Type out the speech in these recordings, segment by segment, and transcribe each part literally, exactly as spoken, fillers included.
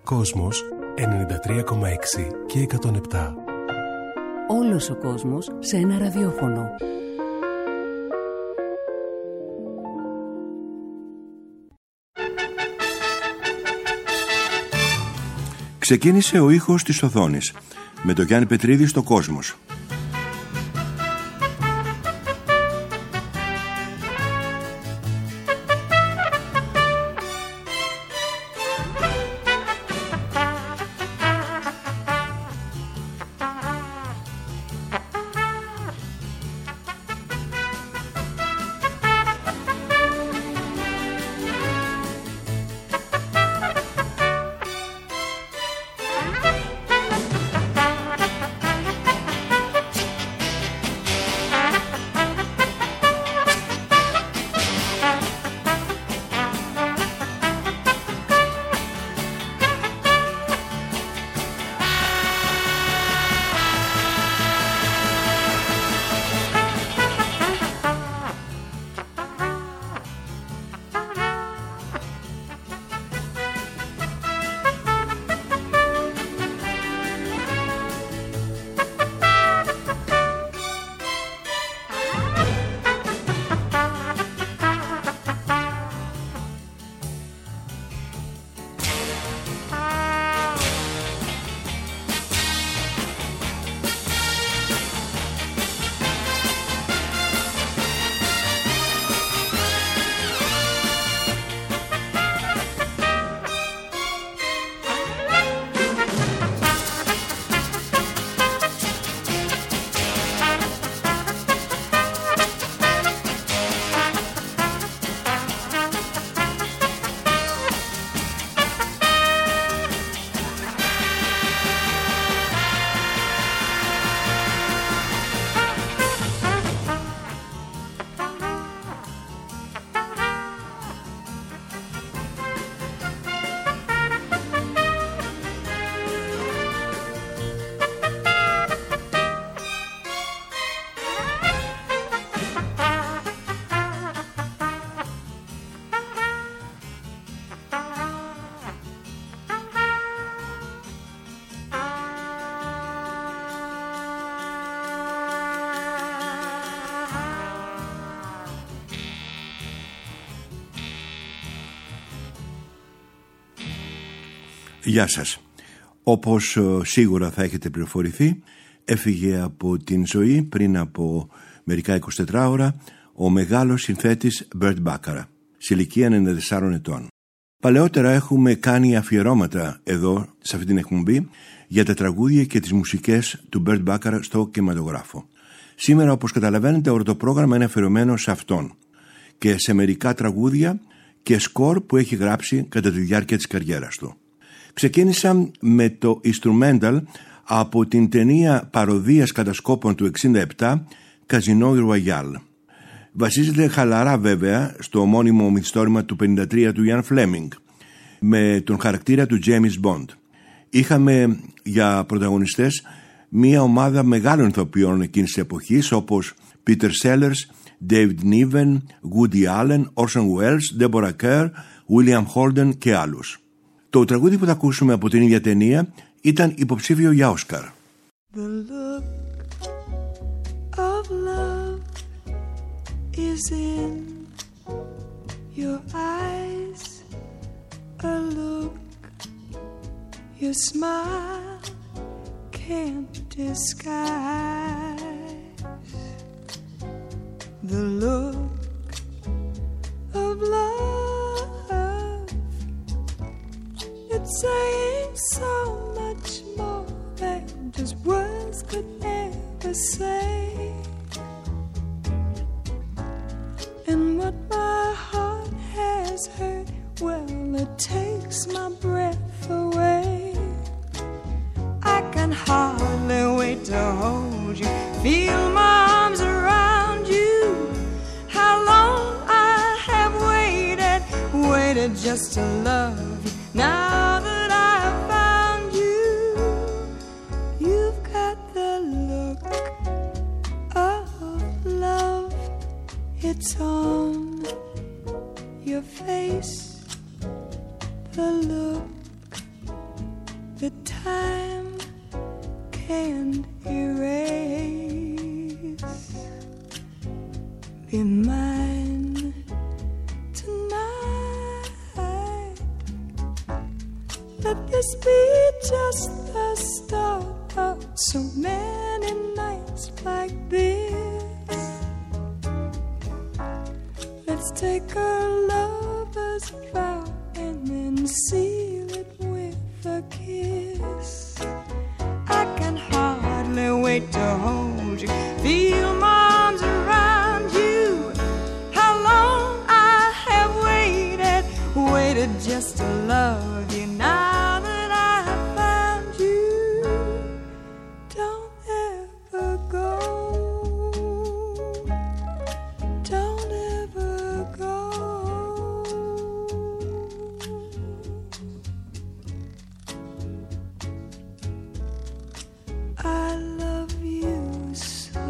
Κόσμος ενενήντα τρία κόμμα έξι και εκατόν επτά. Όλος ο κόσμος σε ένα ραδιόφωνο. Ξεκίνησε ο ήχος της οθόνης με το Γιάννη Πετρίδη στο Κόσμος. Γεια σας. Όπως σίγουρα θα έχετε πληροφορηθεί, έφυγε από την ζωή πριν από μερικά εικοσιτέσσερις ώρα ο μεγάλος συνθέτης Burt Bacharach, σε ηλικία ενενήντα τεσσάρων ετών. Παλαιότερα έχουμε κάνει αφιερώματα εδώ, σε αυτή την εκπομπή, για τα τραγούδια και τις μουσικές του Burt Bacharach στο κινηματογράφο. Σήμερα, όπως καταλαβαίνετε, όλο το πρόγραμμα είναι αφιερωμένο σε αυτόν και σε μερικά τραγούδια και σκορ που έχει γράψει κατά τη διάρκεια της καριέρας του. Ξεκίνησα με το instrumental από την ταινία παροδίας κατασκόπων του εξήντα επτά Casino Royale. Βασίζεται χαλαρά βέβαια στο ομώνυμο μυθιστόρημα του πενήντα τρία του Ian Fleming με τον χαρακτήρα του James Bond. Είχαμε για πρωταγωνιστές μια ομάδα μεγάλων ηθοποιών εκείνης της εποχής, όπως Peter Sellers, David Niven, Woody Allen, Orson Welles, Deborah Kerr, William Holden και άλλους. Το τραγούδι που θα ακούσουμε από την ίδια ταινία ήταν υποψήφιο για Όσκαρ. The look of love is in your eyes, a look your smile can't disguise. The look of love, it's saying so much more than just words could ever say. And what my heart has heard, well, it takes my breath away. I can hardly wait to hold you, feel my arms around you. How long I have waited, waited just to love you. Now that I've found you, you've got the look of love. It's on your face, the look that time can't erase. Be mine tonight. Let this be just the start of so many nights like this. Let's take our lover's vow and then seal it with a kiss. I can hardly wait to hold you, feel my arms around you. How long I have waited, waited just to love you. Now that I have found you, don't ever go. Don't ever go. I love you so.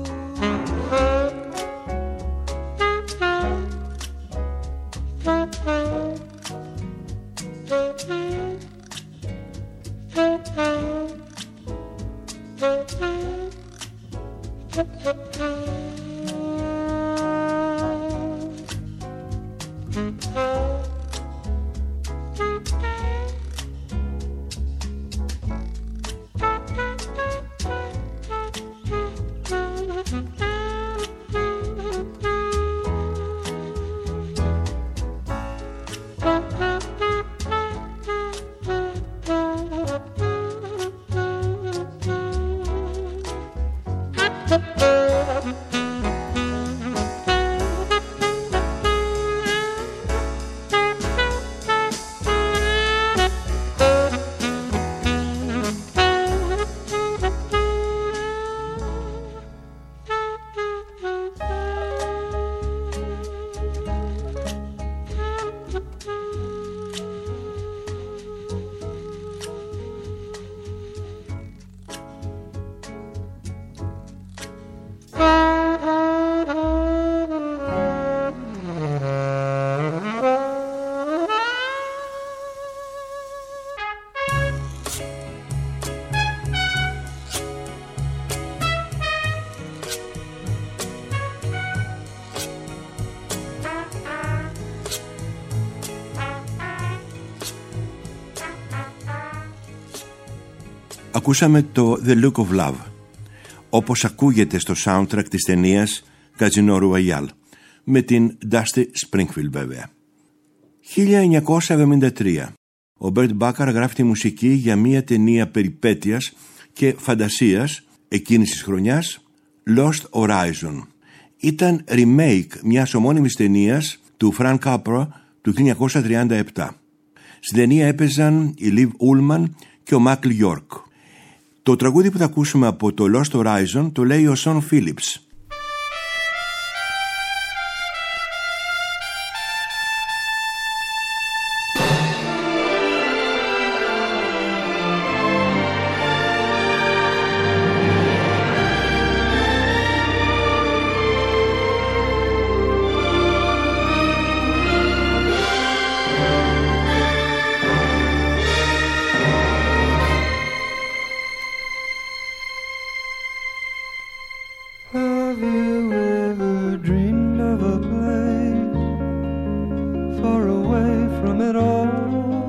Ακούσαμε το The Look of Love, όπως ακούγεται στο soundtrack της ταινίας Casino Royale, με την Dusty Springfield βέβαια. χίλια εννιακόσια εβδομήντα τρία. Ο Burt Bacharach γράφει τη μουσική για μια ταινία περιπέτειας και φαντασίας εκείνης της χρονιάς, Lost Horizon. Ήταν remake μιας ομώνυμης ταινίας του Frank Capra του χίλια εννιακόσια τριάντα επτά. Στην ταινία έπαιζαν η Liv Ullmann και ο Michael York. Το τραγούδι που θα ακούσουμε από το Lost Horizon το λέει ο Sean Phillips. Have you ever dreamed of a place far away from it all,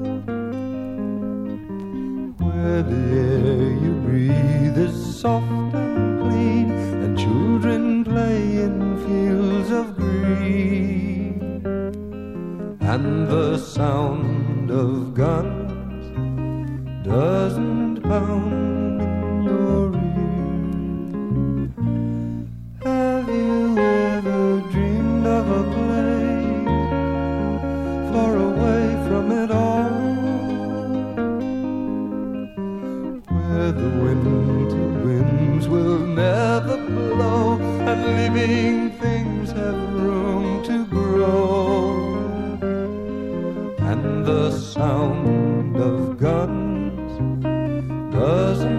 where the air you breathe is soft and clean, and children play in fields of green, and the sound of guns doesn't pound in your ear? Have you ever dreamed of a place far away from it all, where the winter winds will never blow, and living things have room to grow, and the sound of guns doesn't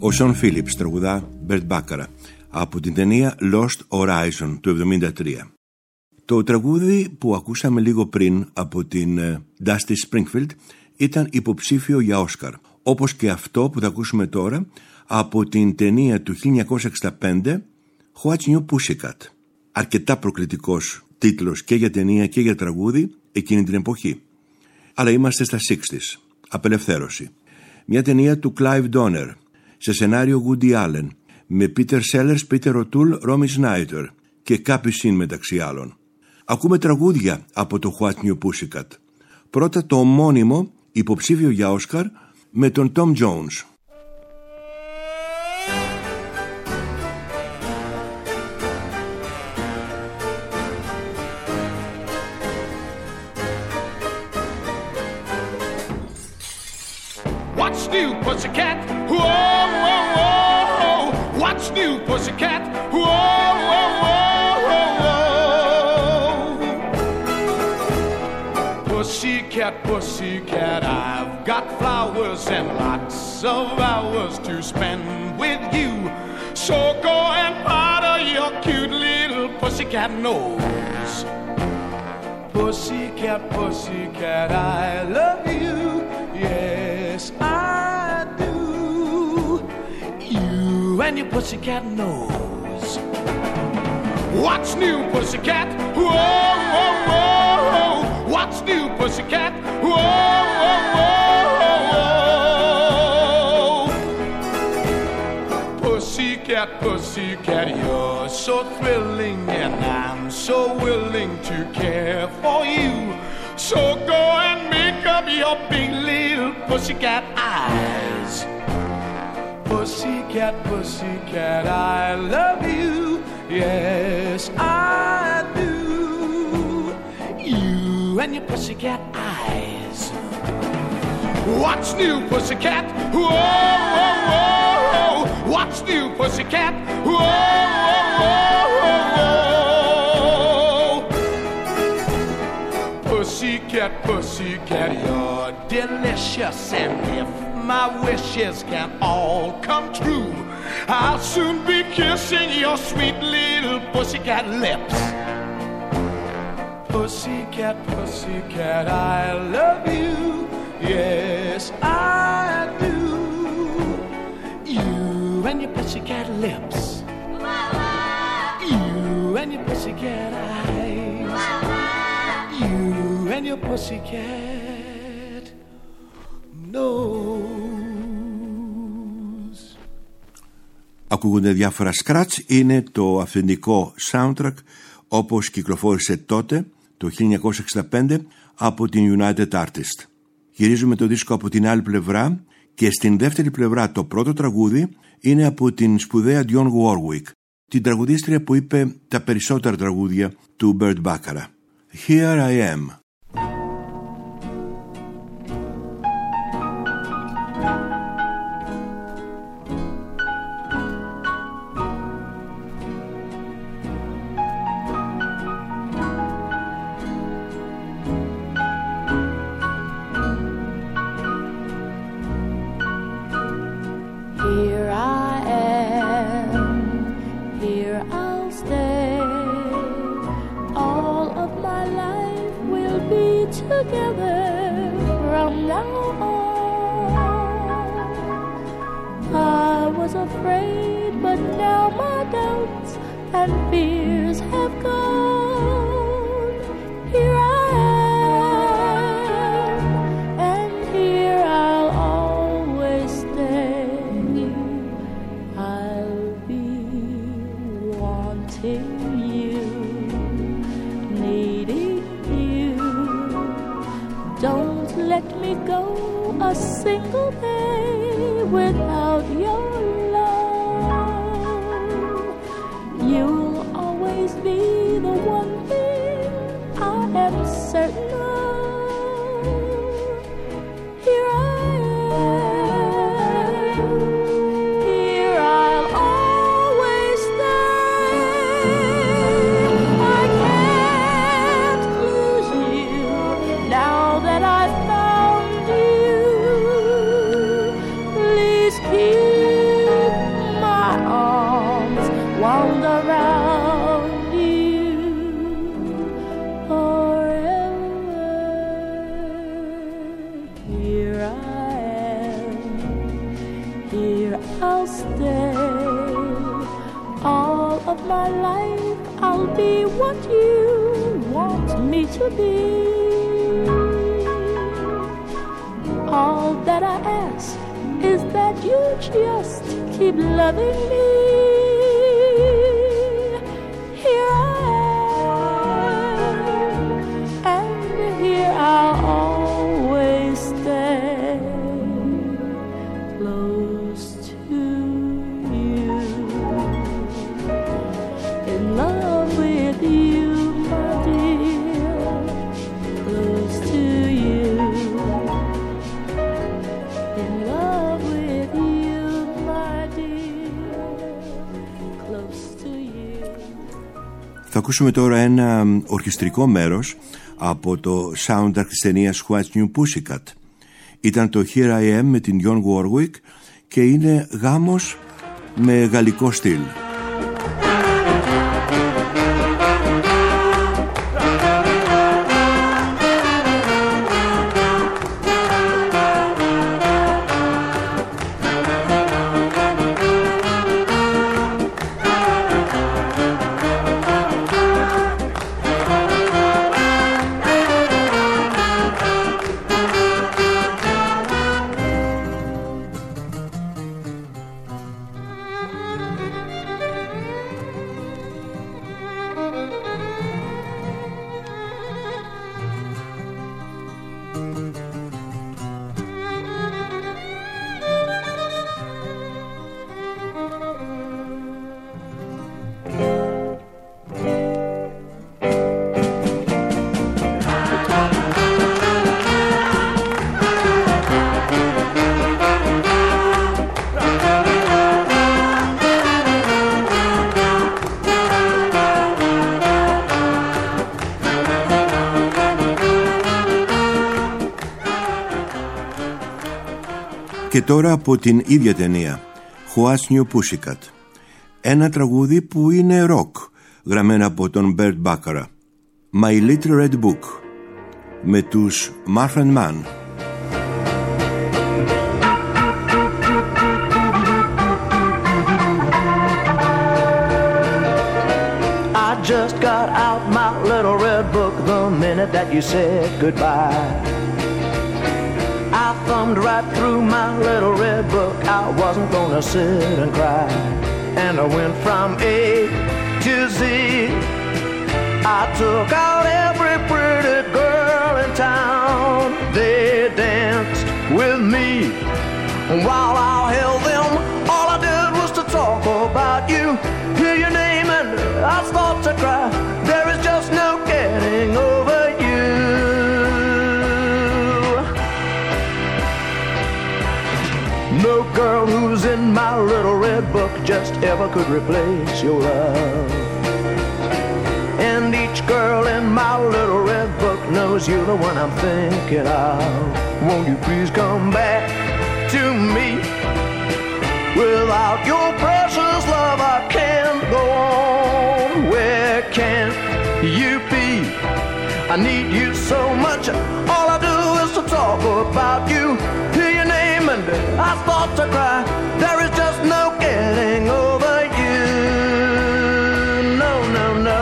Ο Σον Φίλιπς τραγουδά Bert Bacharach από την ταινία Lost Horizon του εβδομήντα τρία. Το τραγούδι που ακούσαμε λίγο πριν από την Dusty Springfield ήταν υποψήφιο για Όσκαρ, όπως και αυτό που θα ακούσουμε τώρα από την ταινία του χίλια εννιακόσια εξήντα πέντε What's New Pussycat. Αρκετά προκλητικός τίτλος και για ταινία και για τραγούδι εκείνη την εποχή. Αλλά είμαστε στα εξήντα. Απελευθέρωση. Μια ταινία του Clive Donner σε σενάριο Woody Allen με Peter Sellers, Peter O'Toole, Romy Schneider και Cappy Sin μεταξύ άλλων. Ακούμε τραγούδια από το What's New Pussycat. Πρώτα το ομώνυμο υποψήφιο για Όσκαρ με τον Tom Jones. What's new, pussycat? Whoa, whoa, whoa. What's new, pussycat? Whoa, whoa, whoa, whoa. Pussycat, pussycat, I've got flowers and lots of hours to spend with you. So go and powder your cute little pussycat nose. Pussycat, pussycat, I love you. Yes, I do. You and your pussycat nose. What's new, pussycat? Whoa, whoa, whoa. What's new, pussycat? Whoa, whoa, whoa. Pussycat, pussycat, you're so thrilling, and I'm so willing to care for you. So go and make up your big little pussycat eyes. Pussycat, pussycat, I love you. Yes, I do. You and your pussycat eyes. What's new, pussycat? Whoa, whoa, whoa. What's new, pussycat? Whoa, whoa, whoa. Pussycat, pussycat, you're delicious, and if my wishes can all come true, I'll soon be kissing your sweet little pussycat lips. Pussycat, pussycat, I love you. Yes, I do. You and your pussycat lips. You and your pussycat eyes. You and your pussycat nose. Ακούγονται διάφορα scratch. Είναι το αυθεντικό soundtrack όπως κυκλοφόρησε τότε το χίλια εννιακόσια εξήντα πέντε από την United Artists. Γυρίζουμε το δίσκο από την άλλη πλευρά και στην δεύτερη πλευρά το πρώτο τραγούδι είναι από την σπουδαία Dionne Warwick, την τραγουδίστρια που είπε τα περισσότερα τραγούδια του Bert Bacharach. Here I am. Please keep I'll stay. All of my life I'll be what you want me to be. All that I ask is that you just keep loving me. Here I am, and here I'll always stay, close to you, in love with you, my dear, close to you. Θα ακούσουμε τώρα ένα ορχιστρικό μέρος από το soundtrack της ταινίας What's New Pussycat. Ήταν το Here I Am με την Dionne Warwick και είναι γάμος με γαλλικό στυλ. Και τώρα από την ίδια ταινία, What's New Pussycat, ένα τραγούδι που είναι ροκ, γραμμένο από τον Burt Bacharach, My Little Red Book, με τους Marfan Man. I just got out my little red book the minute that you said goodbye. I thumbed right through my little red book. I wasn't gonna sit and cry. And I went from A to Z. I took out every pretty girl in town. They danced with me. While I held them, all I did was to talk about you. Hear your name and I start to cry. There is just no getting over you. No girl who's in my little red book just ever could replace your love. And each girl in my little red book knows you're the one I'm thinking of. Won't you please come back to me? Without your precious love I can't go on. Where can you be? I need you so much. All I do is to talk about you. Hear your name and I start to cry. There is just no getting over you. No, no, no.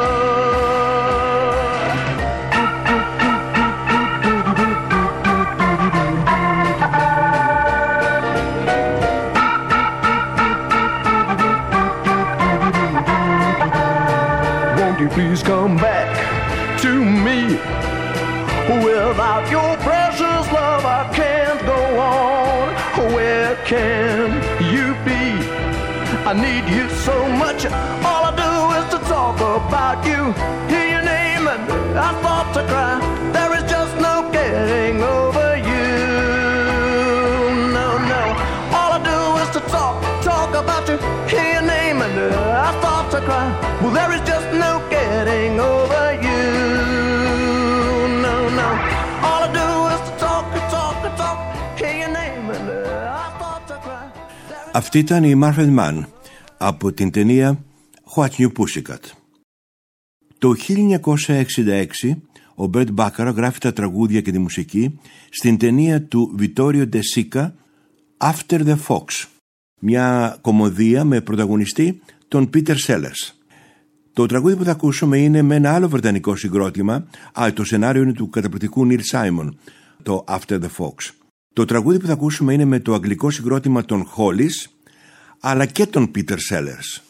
Won't you please come back to me? Without your precious love I can't go on. Where can you be? I need you so much. All I do is to talk about you. Hear your name and I start to cry. There is just no getting over you. No, no. All I do is to talk, talk about you. Hear your name and I start to cry. Well, there is just no getting over you. No, no. All I do is to talk, talk, talk. Hear your name and I start to cry. Αυτή ήταν η Marfan Man από την ταινία What's New Pussycat. Το χίλια εννιακόσια εξήντα έξι ο Burt Bacharach γράφει τα τραγούδια και τη μουσική στην ταινία του Vittorio De Sica After the Fox. μια κομμωδία με πρωταγωνιστή τον Peter Sellers. Το τραγούδι που θα ακούσουμε είναι με ένα άλλο βρετανικό συγκρότημα. Α, το σενάριο είναι του καταπληκτικού Neil Simon, το After the Fox. Το τραγούδι που θα ακούσουμε είναι με το αγγλικό συγκρότημα των Hollies, αλλά και τον Peter Sellers.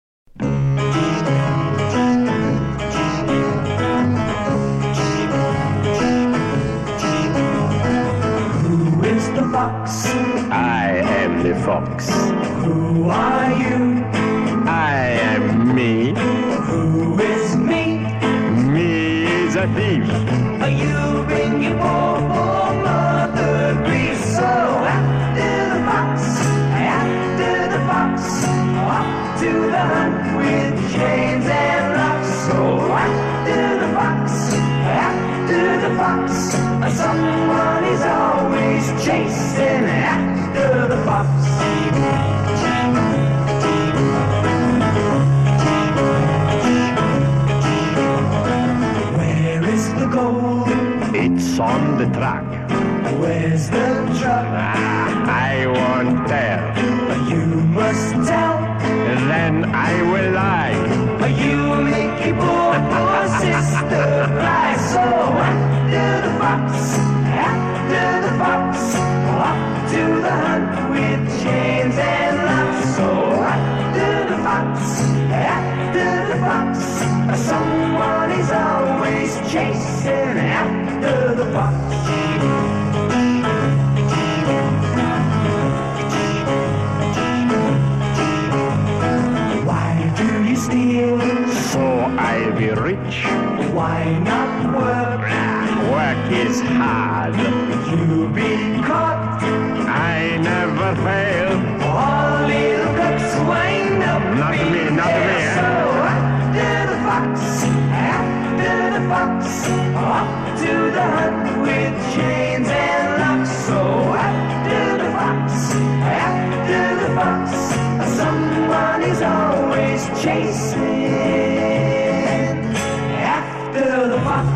I am the fox. Who are you? I am me. Who is me? Me is a thief. You bring your poor, poor mother grief. So after the fox, after the fox, off to the hunt with chains and locks. So after the fox, after the fox, someone is always chasing after the fox. Where is the gold? It's on the track. Where's the truck? Ah, I won't tell. You must tell. Then I will lie. You make your poor, poor sister cry. So after the fox, after the fox, off to the hunt with chains and locks. So after the fox, after the fox, someone is always chasing after the fox. Why do you steal? So I'll be rich. Why not work? Work is hard. You'll be caught. I never fail. All little crooks wind up. Not to me, not to me. So after the fox, after the fox, off to the hunt with chains and locks. So after the fox, after the fox, someone is always chasing after the fox.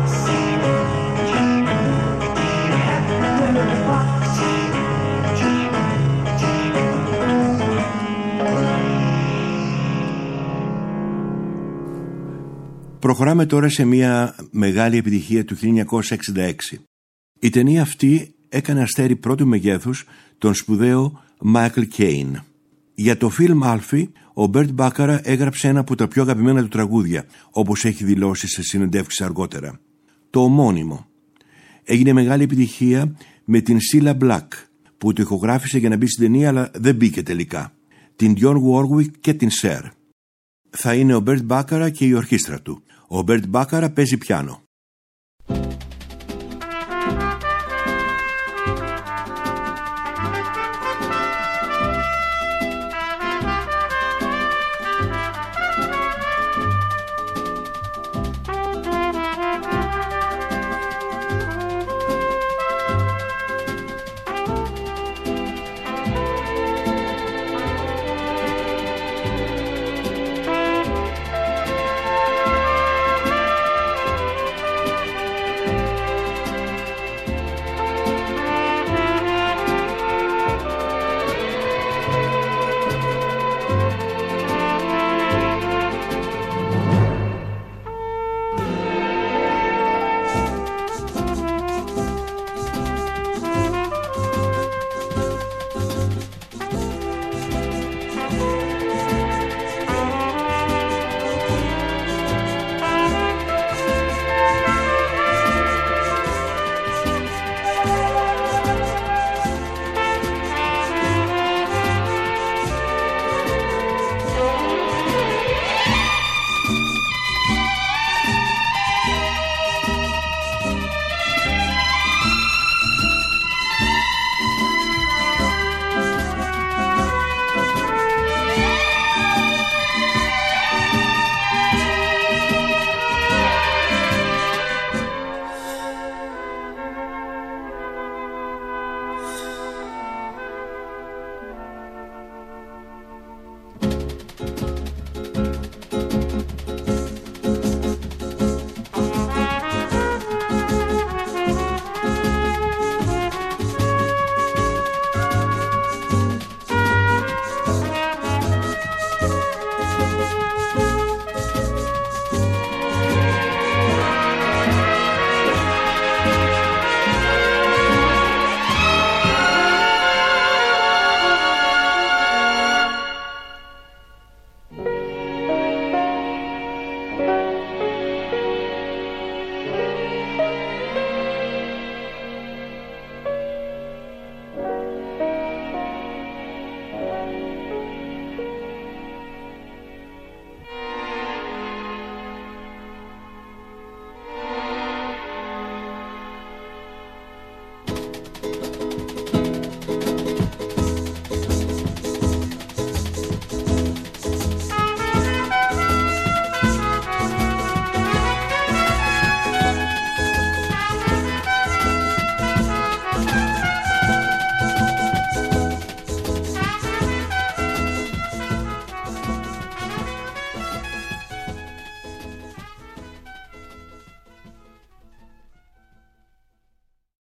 Προχωράμε τώρα σε μια μεγάλη επιτυχία του χίλια εννιακόσια εξήντα έξι. Η ταινία αυτή έκανε αστέρι πρώτου μεγέθους τον σπουδαίο Michael Caine. Για το φιλμ Alfie, ο Μπέρτ Μπάκαρα έγραψε ένα από τα πιο αγαπημένα του τραγούδια, όπως έχει δηλώσει σε συνεντεύξεις αργότερα. Το ομώνυμο. Έγινε μεγάλη επιτυχία με την Cilla Black, που το ηχογράφησε για να μπει στην ταινία αλλά δεν μπήκε τελικά, την Dionne Warwick και την Cher. Θα είναι ο Μπέρτ Μπάκαρα και η ορχήστρα του. Ο Μπέρτ Μπάκαρα παίζει πιάνο.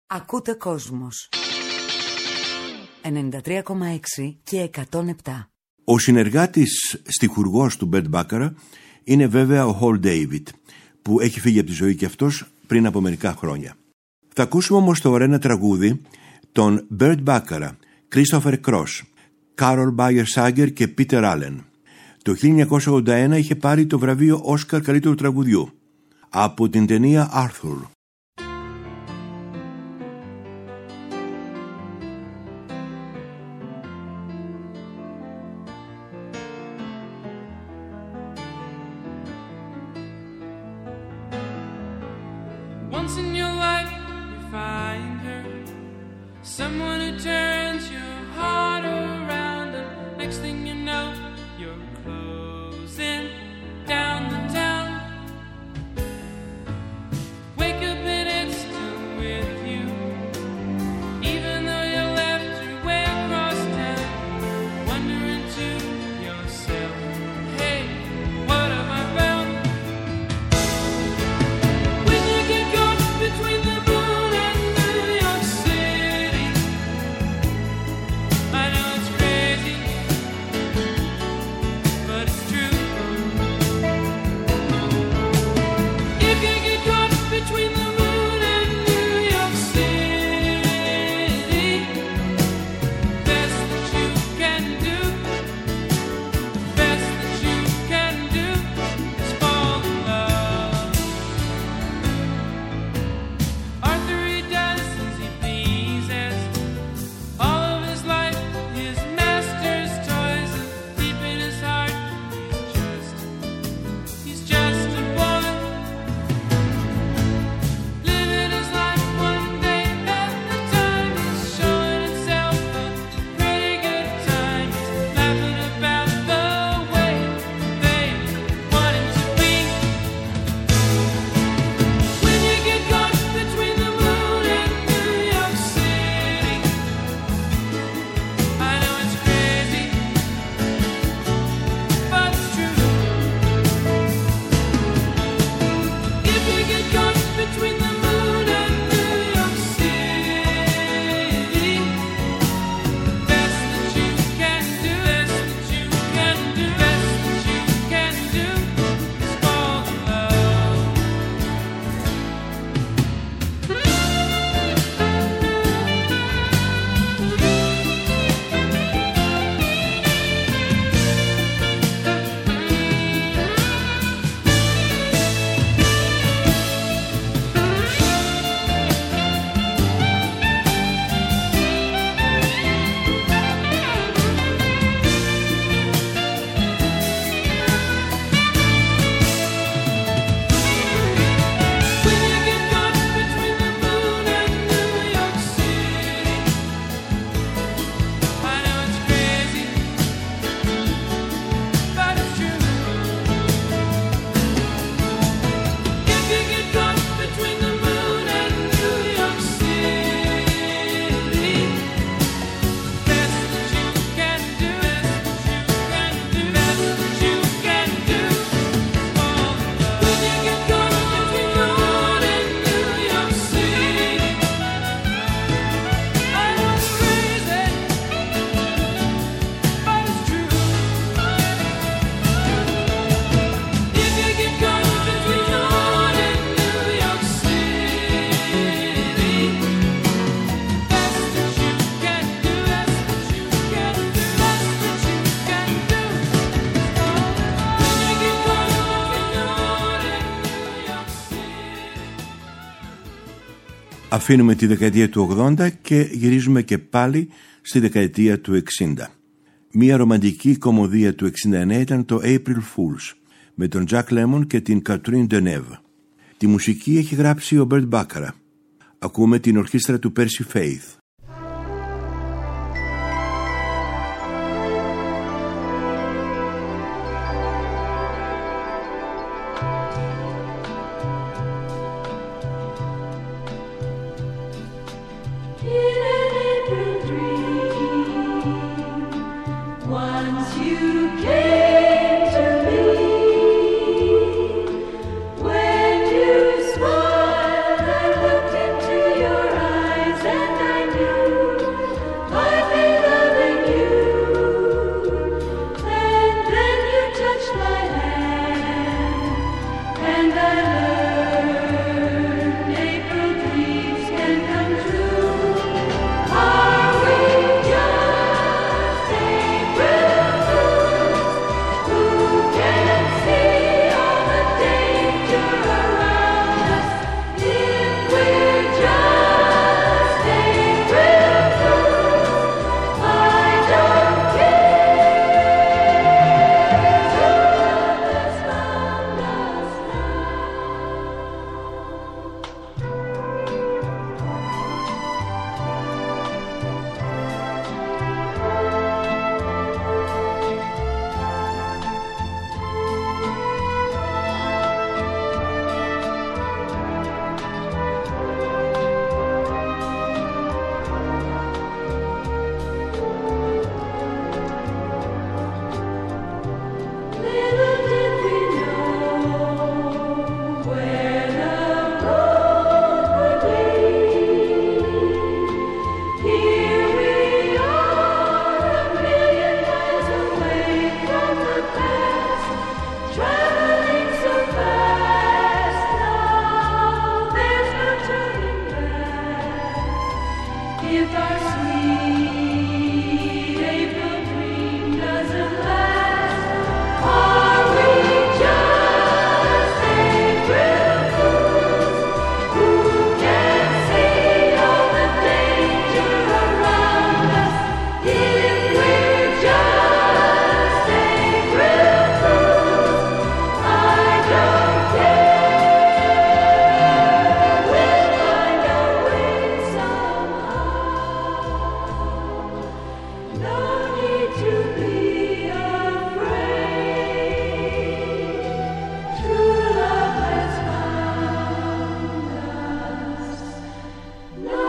Ακούτε Κόσμος ενενήντα τρία κόμμα έξι και εκατόν επτά. Ο συνεργάτης στιχουργός του Bert Bacharach είναι βέβαια ο Hal David, που έχει φύγει από τη ζωή και αυτός πριν από μερικά χρόνια. Θα ακούσουμε όμως τώρα ένα τραγούδι των Bert Bacharach, Christopher Cross, Carol Bayer Sager και Peter Allen. Το χίλια εννιακόσια ογδόντα ένα είχε πάρει το βραβείο Όσκαρ καλύτερου τραγουδιού από την ταινία Arthur. Once in your life you find her, someone who turns your heart around, and next thing you know you're closing down the town. Wake up and it's still with you, even though you left your way across town. Wondering to yourself, hey, what have I found? When you get caught between the moon and New York City, I know it's crazy, but it's true. If you get caught between the moon and New York City, best that you can do, best that you can do is fall in love. Arthur, he does as he pleases. All of his life, his master's toys, and deep in his heart, he's just, he's just a boy. Living his life one day at a time. He's showing himself a pretty good time. He's laughing about the way they want him to be. When you get caught between the moon and New York City, I know it's crazy, but it's true. If you get caught between the moon and New York City, best that you can do, best that you can do, best that you can do is fall in love. When you get caught between the moon and New York City, I know it's crazy, but it's true. If you get caught between the moon and New York City, best that you can do, best that you can do, best that you can do is fall in love. When you get caught between the moon and New York City, I know it's crazy, but it's true. If you get caught between the moon and New York City, best that you can do, best that you can do, best that you can do is fall in love. When you get caught between the moon and New York City. Αφήνουμε τη δεκαετία του ογδόντα και γυρίζουμε και πάλι στη δεκαετία του εξήντα. Μία ρομαντική κομμωδία του εξήντα εννέα ήταν το April Fools με τον Jack Lemmon και την Catherine Deneuve. Τη μουσική έχει γράψει ο Bert Bacharach. Ακούμε την ορχήστρα του Percy Faith. Once you came to me, when you smiled, I looked into your eyes. If our sweet April dream doesn't last, are we just April fools who can't see all the danger around us? If we're just April fools, I don't care. We'll find our way somehow. No need to be afraid. True love has found us now.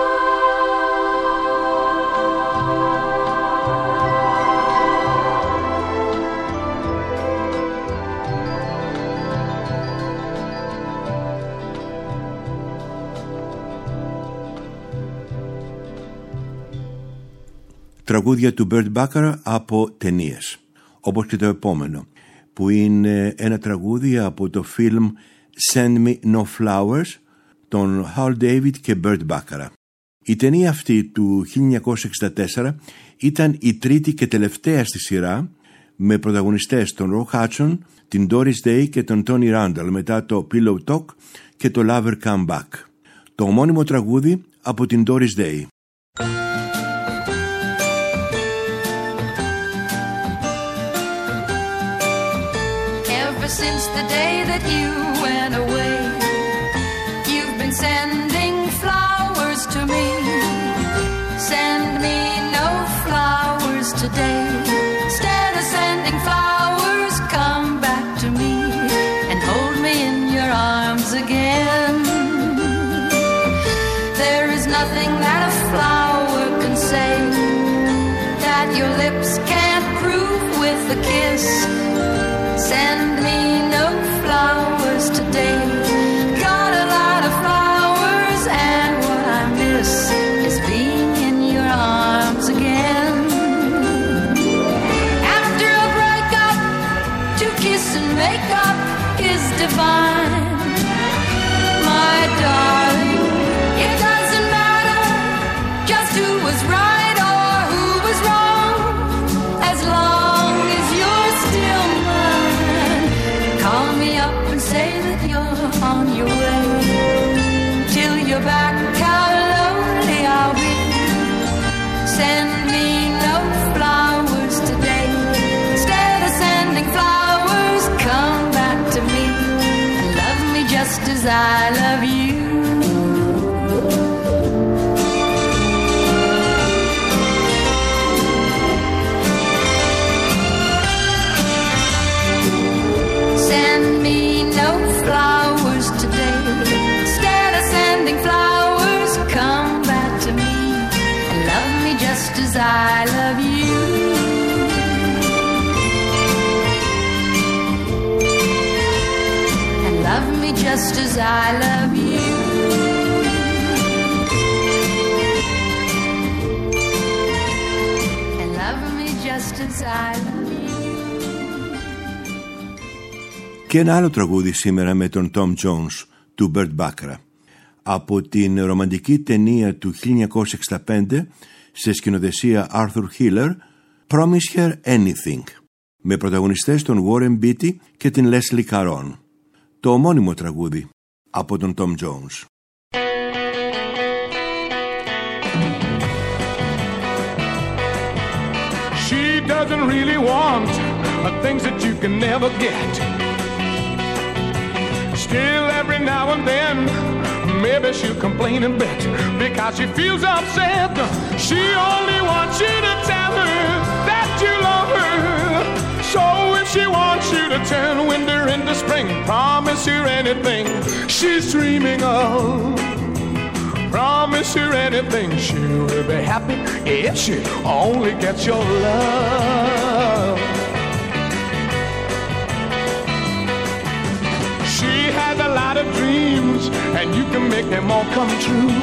Τραγούδια του Burt Bacharach από ταινίες, όπως και το επόμενο, που είναι ένα τραγούδι από το φιλμ Send Me No Flowers των Hal David και Burt Bacharach. Η ταινία αυτή του χίλια εννιακόσια εξήντα τέσσερα ήταν η τρίτη και τελευταία στη σειρά, με πρωταγωνιστές τον Rock Hudson, την Doris Day και τον Tony Randall, μετά το Pillow Talk και το Lover Come Back. Το ομώνυμο τραγούδι από την Doris Day. Ever since the day that you went away, you've been sending flowers to me. Send me no flowers today. Instead of sending flowers, come back to me and hold me in your arms again. There is nothing that a flower can say that your lips can't prove with a kiss. Send me no flowers today. Got a lot of flowers, and what I miss is being in your arms again. After a breakup, to kiss and make up is divine. My darling, it doesn't matter just who was right or who was wrong, as long as you're still mine. Call me up and say that you're on your way. Till you're back, how lonely I'll be. Send me no flowers today. Instead of sending flowers, come back to me and love me just as I love you. Send me no flowers today. Instead of sending flowers, come back to me and love me just as I love you. And love me just as I love you. And love me just as I love you. Και ένα άλλο τραγούδι σήμερα με τον Tom Jones του Burt Bacharach από την ρομαντική ταινία του χίλια εννιακόσια εξήντα πέντε σε σκηνοθεσία Arthur Hiller, Promise Her Anything, με πρωταγωνιστές τον Warren Beatty και την Leslie Caron. Το ομώνυμο τραγούδι από τον Tom Jones. She doesn't really want things that you can never get. Still, every now and then, maybe she'll complain a bit because she feels upset. She only wants you to tell her that you love her. So if she wants you to turn winter into spring, promise her anything she's dreaming of. Promise her anything, she will be happy if she only gets your love. She has a lot of dreams, and you can make them all come true.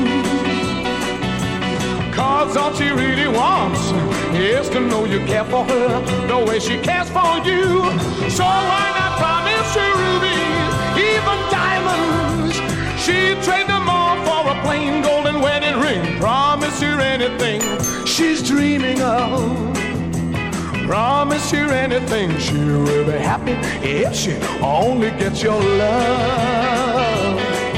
Cause all she really wants is to know you care for her the way she cares for you. So why not promise her rubies, even diamonds? She'd trade them all for a plain golden wedding ring. Promise her anything she's dreaming of. Promise her anything, she will be happy if she only gets your love.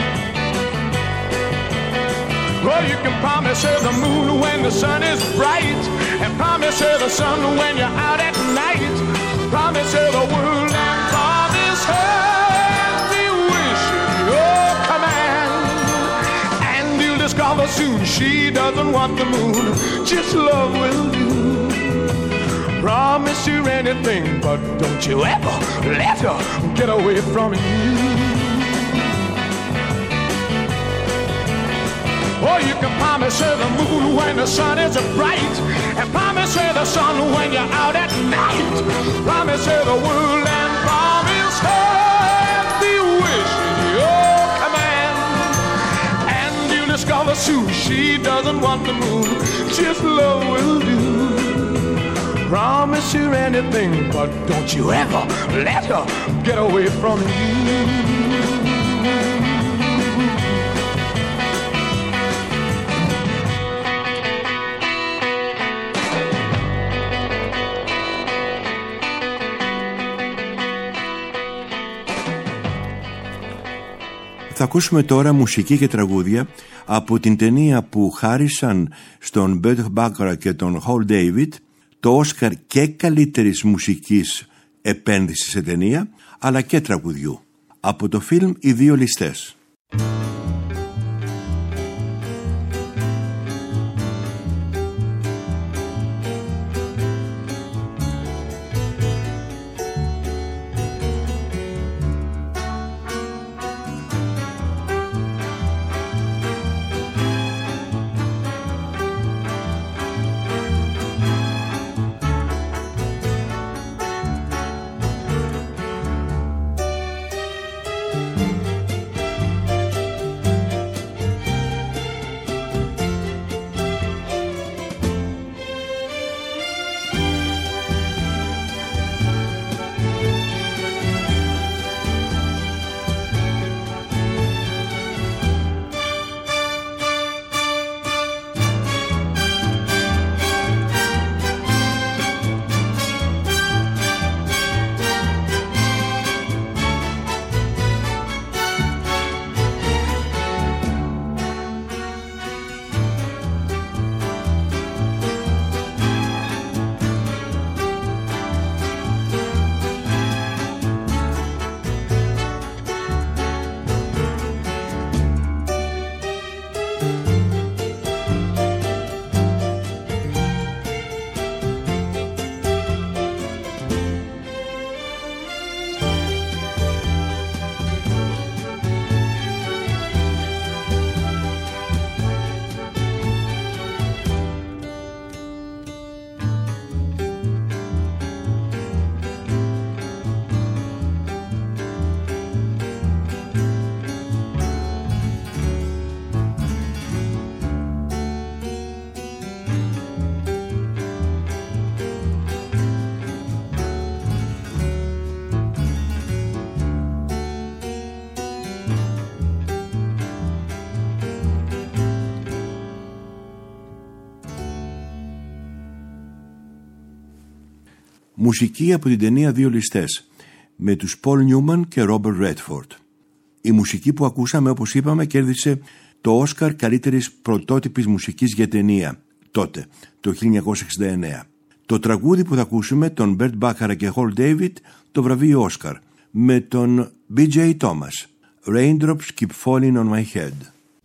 Well, you can promise her the moon when the sun is bright, and promise her the sun when you're out at night. Promise her the world and promise her every wish at your command. And you'll discover soon she doesn't want the moon, just love will do. Promise her anything, but don't you ever let her get away from you. Or you can promise her the moon when the sun is bright, and promise her the sun when you're out at night. Promise her the world and promise her every wish at your command. And you'll discover soon she doesn't want the moon, just love will do. Promise her anything, but don't you ever let her get away from you. Θα ακούσουμε τώρα μουσική και τραγούδια από την ταινία που χάρισαν στον Burt Bacharach και τον Hal David το Όσκαρ και καλύτερης μουσικής επένδυσης σε ταινία, αλλά και τραγουδιού, από το φιλμ «Οι δύο ληστές». Μουσική από την ταινία «Δύο ληστές» με τους Paul Newman και Robert Redford. Η μουσική που ακούσαμε, όπως είπαμε, κέρδισε το Όσκαρ καλύτερης πρωτότυπης μουσικής για ταινία τότε, το χίλια εννιακόσια εξήντα εννέα. Το τραγούδι που θα ακούσουμε, τον Burt Bacharach και Hal David, το βραβείο Όσκαρ, με τον μπι τζέι Thomas, Raindrops Keep Falling on My Head.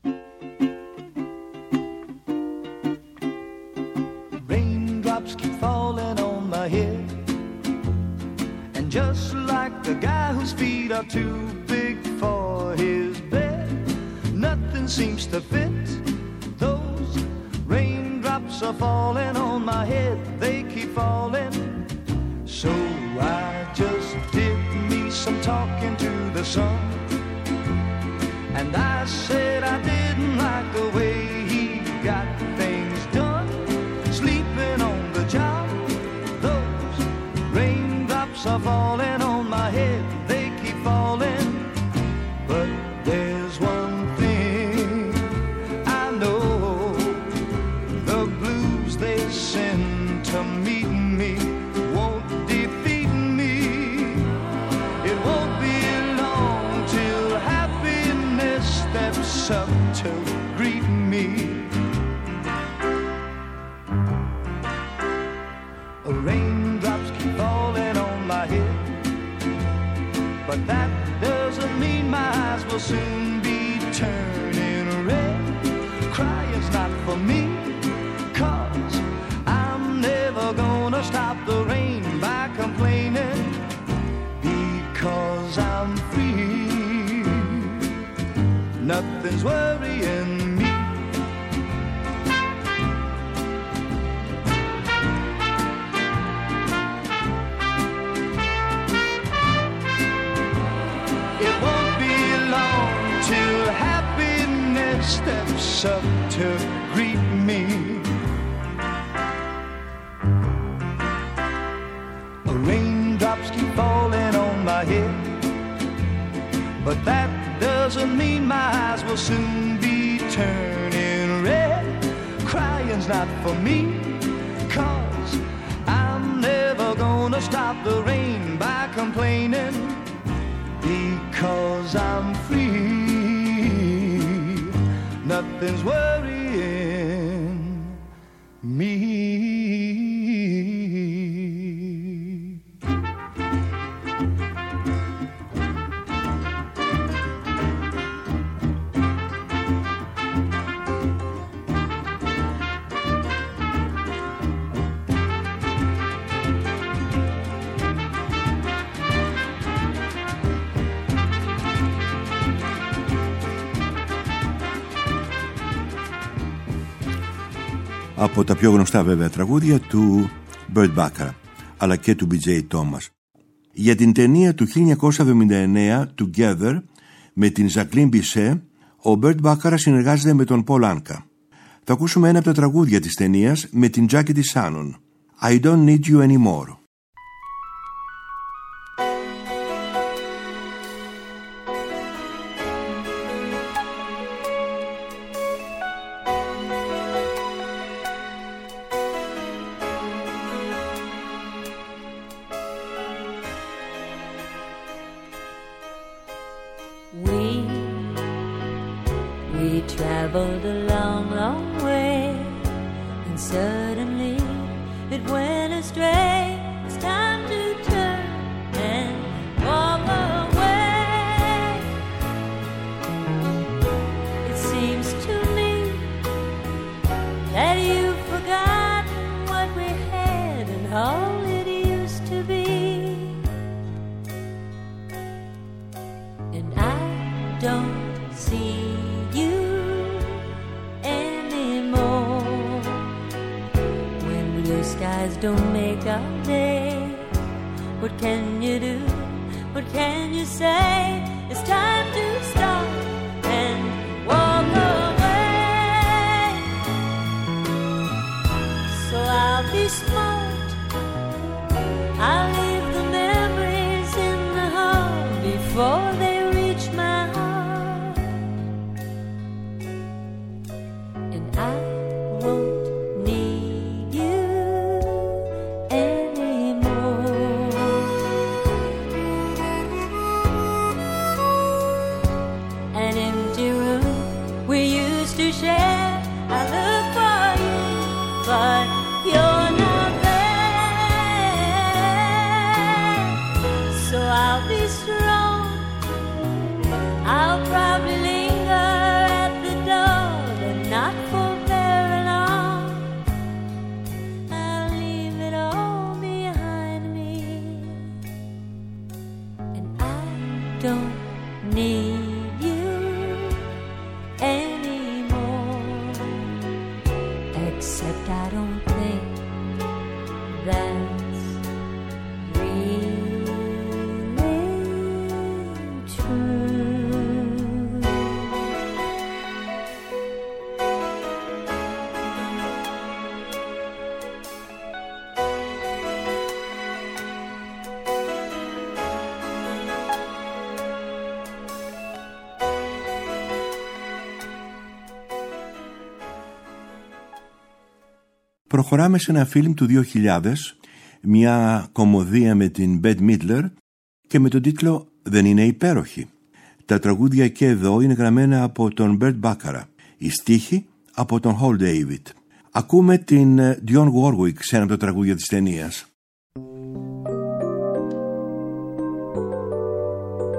Raindrops keep falling on my head, and just like the guy whose feet are too big for his bed, nothing seems to fit. Those raindrops are falling on my head, they keep falling. So I just did me some talking to the sun, and I said I didn't like the way he got things done, sleeping on the job. Those raindrops are falling on my head, they keep falling. But there's one thing I know, the but that doesn't mean my eyes will soon be turning red. Crying's not for me, 'cause I'm never gonna stop the rain by complaining, because I'm free. Nothing's worrying me. It won't be long till happiness steps up to greet me. Raindrops keep falling on my head, but that doesn't mean my eyes will soon be turning red. Crying's not for me, 'cause I'm never gonna stop the rain by complaining, because I'm free. Nothing's worrying me. Από τα πιο γνωστά βέβαια τραγούδια του Burt Bacharach αλλά και του μπι τζέι Thomas. Για την ταινία του χίλια εννιακόσια εβδομήντα εννέα Together με την Jacqueline Bisset, ο Burt Bacharach συνεργάζεται με τον Paul Anka. Θα ακούσουμε ένα από τα τραγούδια της ταινίας με την Jackie DeShannon, I Don't Need You Anymore. We traveled a long, long way, and suddenly it went astray. It's time to turn and walk away. It seems to me that you've forgotten what we had and all it used to be. And I don't see you anymore. When blue skies don't make our day, what can you do? What can you say? It's time to stop and walk away. So I'll be smart, I'll leave the memories in the hall before they reach my heart. And I won't need you anymore. An empty room we used to share, I look for you, but you're not there. So I'll be strong, I'll probably linger at the door, but not for very long. I'll leave it all behind me, and I don't need you anymore. Except I don't think that's really true. Προχωράμε σε ένα φιλμ του δύο χιλιάδες, μια κομμωδία με την Bette Midler και με τον τίτλο «Δεν είναι υπέροχη». Τα τραγούδια και εδώ είναι γραμμένα από τον Burt Bacharach, οι στίχοι από τον Hal David. Ακούμε την Dionne Warwick σε ένα από τα τραγούδια της ταινίας.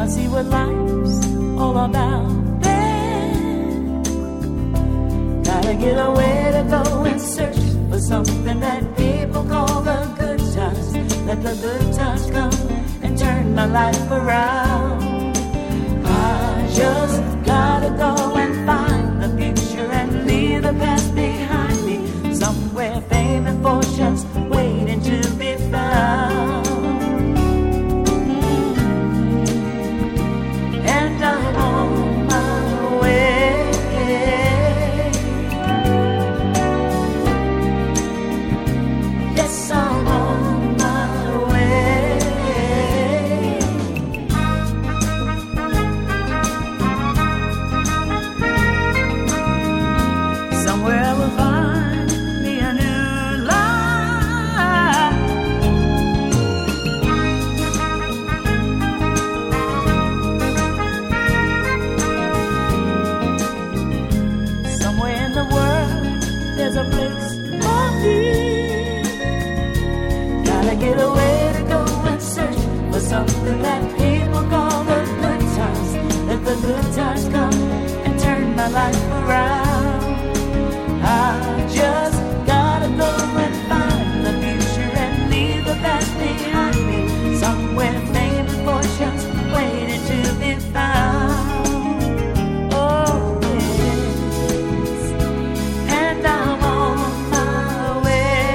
see what life's all about then. Gotta get away to go and search for something that people call the good times. Let the good times come and turn my life around. I just gotta go and find the future and leave the past behind me. Somewhere fame and fortune's waiting to be found. And I'm on my way. Yes, I'm on my way. Somewhere I will find me a new life. Somewhere in the world there's a place for me. Gotta get away to go and search for something that people call the good times. Let the good times come and turn my life around. I just gotta go and find the future and leave the past behind me. Somewhere fame and fortune's waiting to be found. Oh yes, and I'm on my way.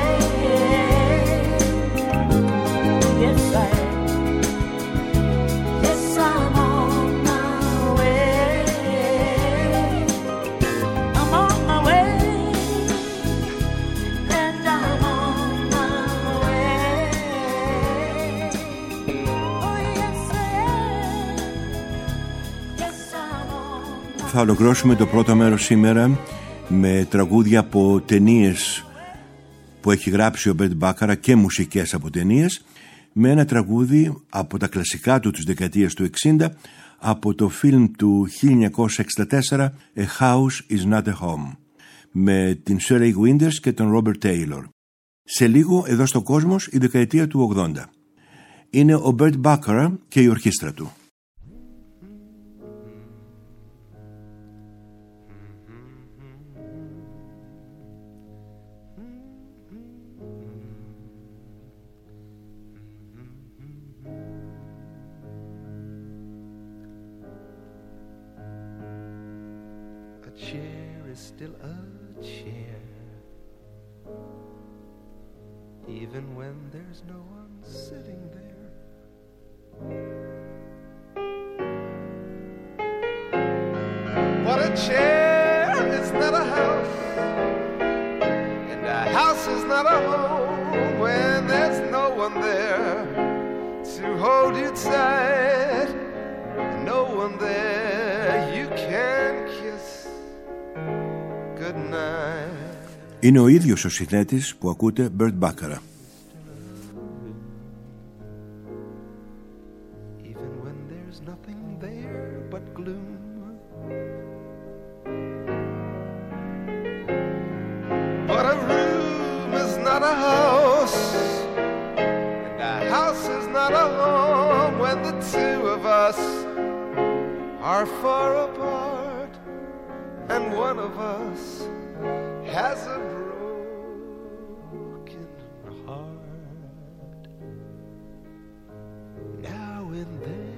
Yes I am. Yes, I'm on my way. I'm on my way. And I'm on my way. Oh yes I am. Yes, I'm on. Θα ολοκληρώσουμε το πρώτο μέρος σήμερα με τραγούδια από ταινίες που έχει γράψει ο Μπέρτ Μπάκαρα και μουσικές από ταινίες, με ένα τραγούδι από τα κλασικά του της δεκαετίας του εξήντα από το φιλμ του χίλια εννιακόσια εξήντα τέσσερα A House is Not a Home, με την Shirley Winters και τον Robert Taylor. Σε λίγο εδώ στο Κόσμος η δεκαετία του ογδόντα. Είναι ο Μπέρτ Μπάκαρα και η ορχήστρα του. A chair is still a chair, even when there's no one sitting there. What a chair is not a house, and a house is not a home when there's no one there to hold you tight, and no one there you can kiss goodnight. Είναι ο ίδιος ο συνθέτης που ακούτε, Bert Bacharach. Even when there's nothing there but gloom, but a room is not a house, and a house is not a home when the two of us are far apart, and one of us has a broken heart. Now and then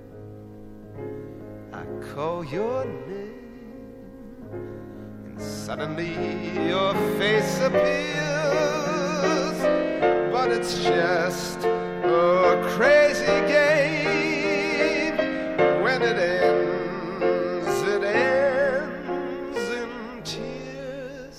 I call your name, and suddenly your face appears, but it's just a crazy game. When it ends, it ends in tears.